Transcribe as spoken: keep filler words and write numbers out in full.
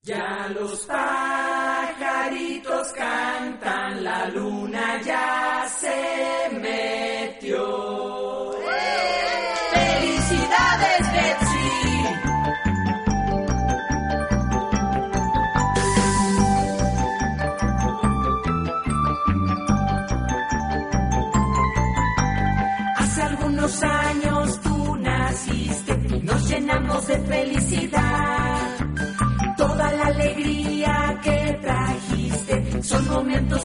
Ya los pajaritos cantan, la luna ya se metió. ¡Felicidades, Betsy! Hace algunos años tú naciste y nos llenamos de felicidad. Toda la alegría que trajiste son momentos